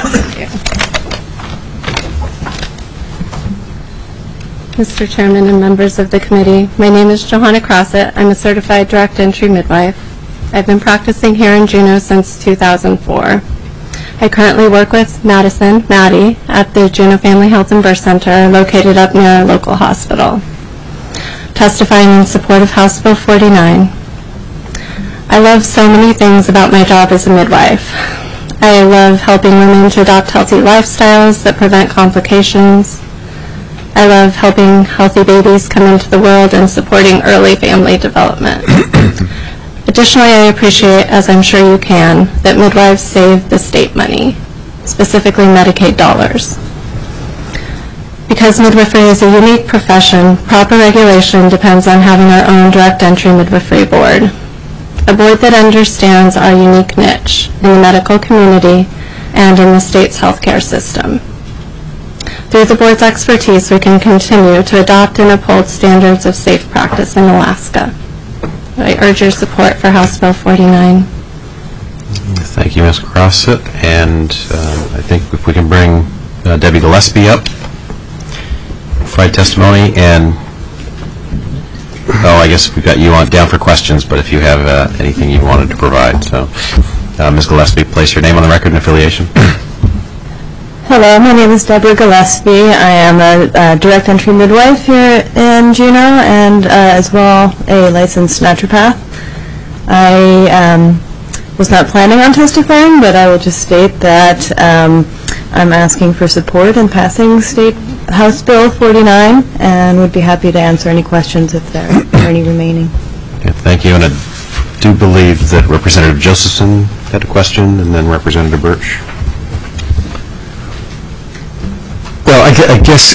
Mr. Chairman and members of the committee, my name is Johanna Crossett. I'm a certified direct entry midwife. I've been practicing here in Juneau since 2004. I currently work with Maddie, at the Juneau Family Health and Birth Center located up near our local hospital, testifying in support of House Bill 49. I love so many things about my job as a midwife. I love helping women to adopt healthy lifestyles that prevent complications. I love helping healthy babies come into the world and supporting early family development. Additionally, I appreciate, as I'm sure you can, that midwives save the state money, specifically Medicaid dollars. Because midwifery is a unique profession, proper regulation depends on having our own direct entry midwifery board, a board that understands our unique niche in the medical community and in the state's healthcare system. Through the board's expertise, we can continue to adopt and uphold standards of safe practice in Alaska. I urge your support for House Bill 49. Thank you, Ms. Crossett. And I think if we can bring Debbie Gillespie up, provide testimony, and I guess we've got you down for questions, but if you have anything you wanted to provide. So, Ms. Gillespie, place your name on the record and affiliation. Hello, my name is Deborah Gillespie. I am a direct entry midwife here in Juneau and as well a licensed naturopath. I was not planning on testifying, but I will just state that I'm asking for support in passing State House Bill 49 and would be happy to answer any questions if there are any remaining. Okay, thank you. And I do believe that Representative Josephson had a question, and then Representative Birch. Well, I guess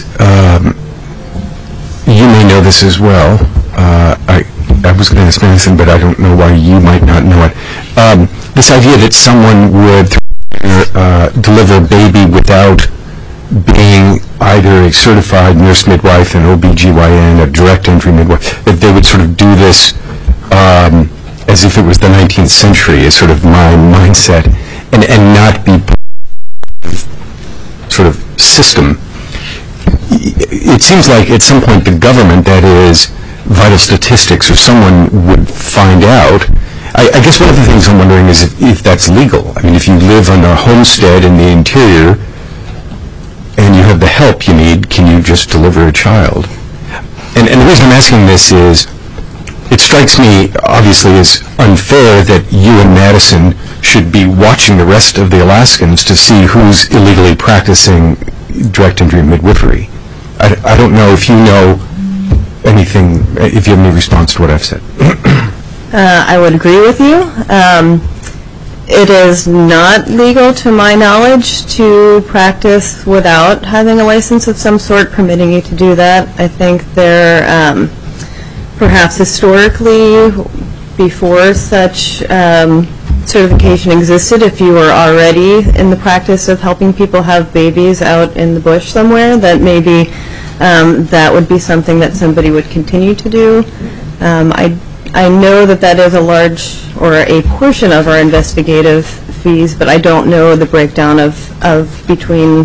you may know this as well. I was going to ask Madison, but I don't know why you might not know it. This idea that someone would deliver a baby without being either a certified nurse midwife, an OBGYN, a direct entry midwife, that they would sort of do this as if it was the 19th century, is sort of my mindset, and not be sort of system. It seems like at some point the government, that is Vital Statistics or someone, would find out. I guess one of the things I'm wondering is if that's legal. I mean, if you live on a homestead in the interior and you have the help you need, can you just deliver a child? And the reason I'm asking this is it strikes me, obviously, as unfair that you and Madison should be watching the rest of the Alaskans to see who's illegally practicing direct entry midwifery. I don't know if you know anything, if you have any response to what I've said. I would agree with you. It is not legal, to my knowledge, to practice without having a license of some sort permitting you to do that. I think there, perhaps historically, before such certification existed, if you were already in the practice of helping people have babies out in the bush somewhere, that maybe that would be something that somebody would continue to do. I know that is a large or a portion of our investigative fees, but I don't know the breakdown of between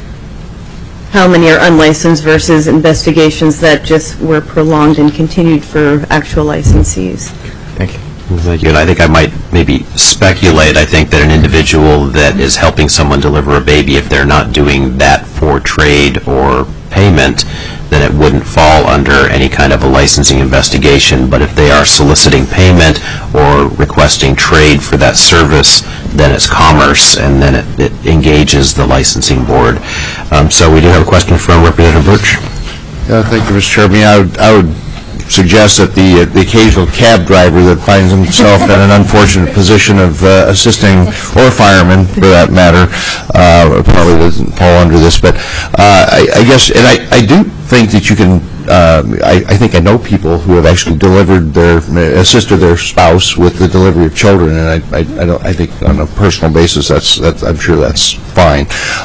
how many are unlicensed versus investigations that just were prolonged and continued for actual licensees. Thank you. Thank you. And I think I might maybe speculate, I think that an individual that is helping someone deliver a baby, if they're not doing that for trade or payment, then it wouldn't fall under any kind of a licensing investigation. But if they are soliciting payment or requesting trade for that service, then it's commerce, and then it engages the licensing board. So we do have a question from Representative Birch. Thank you, Mr. Chairman. I would suggest that the occasional cab driver that finds himself in an unfortunate position of assisting, or a fireman for that matter, probably doesn't fall under this. But I guess, and I do think that you can, I think I know people who have actually assisted their spouse with the delivery of children, and I think on a personal basis, I'm sure that's fine.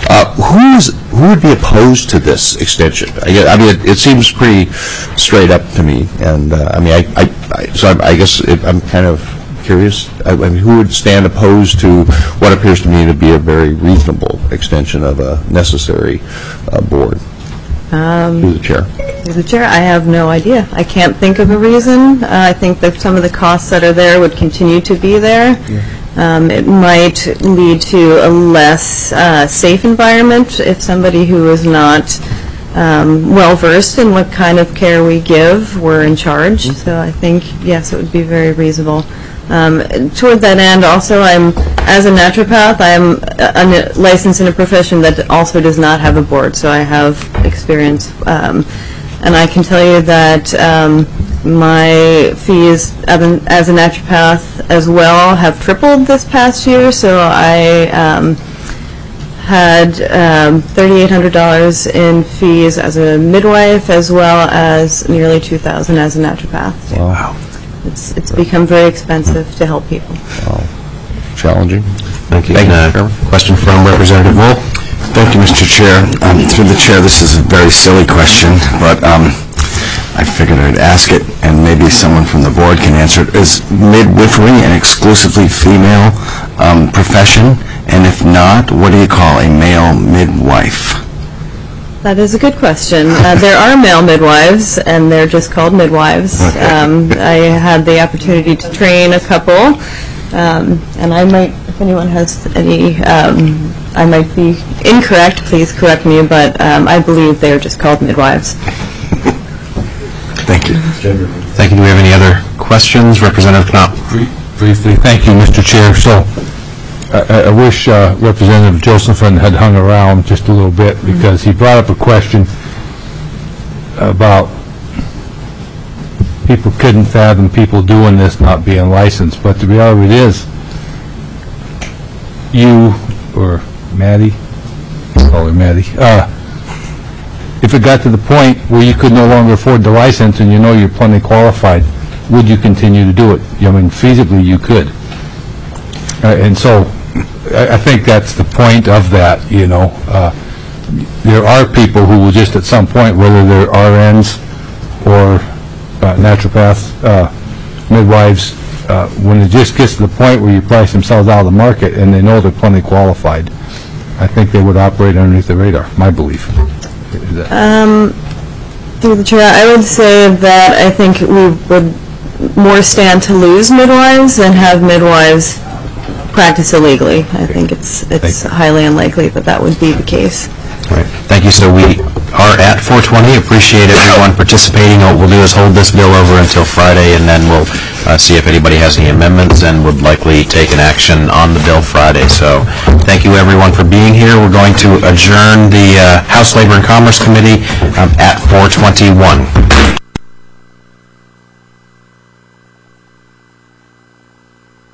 Who would be opposed to this extension? I mean, it seems pretty straight up to me, and so I guess I'm kind of curious. I mean, who would stand opposed to what appears to me to be a very reasonable extension of a necessary board? Through the chair. Through the chair, I have no idea. I can't think of a reason. I think that some of the costs that are there would continue to be there. Yeah. It might lead to a less safe environment if somebody who is not well-versed in what kind of care we give were in charge. Mm-hmm. So I think, yes, it would be very reasonable. Toward that end, also, as a naturopath, I'm licensed in a profession that also does not have a board, so I have experience. And I can tell you that my fees as a naturopath as well have tripled this past year, so I had $3,800 in fees as a midwife, as well as nearly $2,000 as a naturopath. Wow. It's become very expensive to help people. Wow. Challenging. Thank you. Question from Representative Wool. Thank you, Mr. Chair. Through the chair, this is a very silly question, but I figured I'd ask it, and maybe someone from the board can answer it. Is midwifery an exclusively female profession? And if not, what do you call a male midwife? That is a good question. There are male midwives, and they're just called midwives. Okay. I had the opportunity to train a couple, and I might, if anyone has any, I might be incorrect, please correct me, but I believe they're just called midwives. Thank you. Thank you. Do we have any other questions? Representative Knopp. Briefly, thank you, Mr. Chair. So, I wish Representative Josephson had hung around just a little bit, because he brought up a question about people couldn't fathom people doing this not being licensed. But the reality is, you, or Maddie, call her Maddie, if it got to the point where you could no longer afford the license and you know you're plenty qualified, would you continue to do it? I mean, feasibly you could. And so I think that's the point of that, you know. There are people who will just at some point, whether they're RNs or naturopaths, midwives, when it just gets to the point where you price themselves out of the market and they know they're plenty qualified, I think they would operate underneath the radar, my belief. Through the chair, I would say that I think we would more stand to lose midwives than have midwives practice illegally. I think it's highly unlikely that would be the case. All right. Thank you. So we are at 4:20. Appreciate everyone participating. What we'll do is hold this bill over until Friday, and then we'll see if anybody has any amendments, and would likely take an action on the bill Friday. So thank you, everyone, for being here. We're going to adjourn the House Labor and Commerce Committee at 4:21.